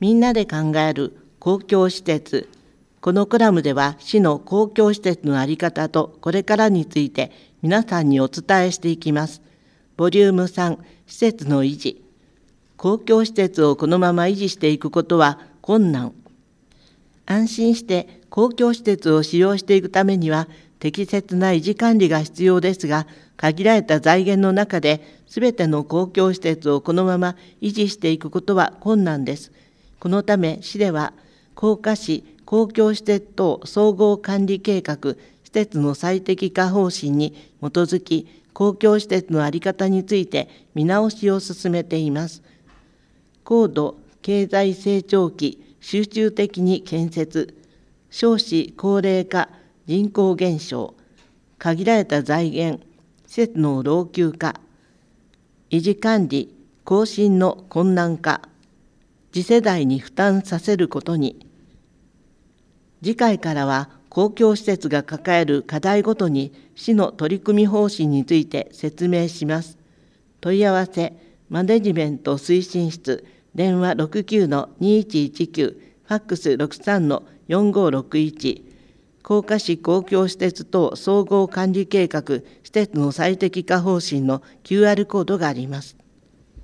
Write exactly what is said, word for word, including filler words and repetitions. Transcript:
みんなで考える公共施設。このコラムでは市の公共施設の在り方とこれからについて皆さんにお伝えしていきます。ボリュームさん、施設の維持。公共施設をこのまま維持していくことは困難。安心して公共施設を使用していくためには適切な維持管理が必要ですが、限られた財源の中で全ての公共施設をこのまま維持していくことは困難です。このため市では甲賀市公共施設等総合管理計画施設の最適化方針に基づき、公共施設の在り方について見直しを進めています。高度経済成長期集中的に建設、少子高齢化、人口減少、限られた財源、施設の老朽化、維持管理、更新の困難化、次世代に負担させることに。次回からは公共施設が抱える課題ごとに市の取り組み方針について説明します。問い合わせ、マネジメント推進室、電話 ろくきゅうのにいちいちきゅう、ファックス ろくさんのよんごろくいち、甲賀市公共施設等総合管理計画施設の最適化方針の キューアール コードがあります。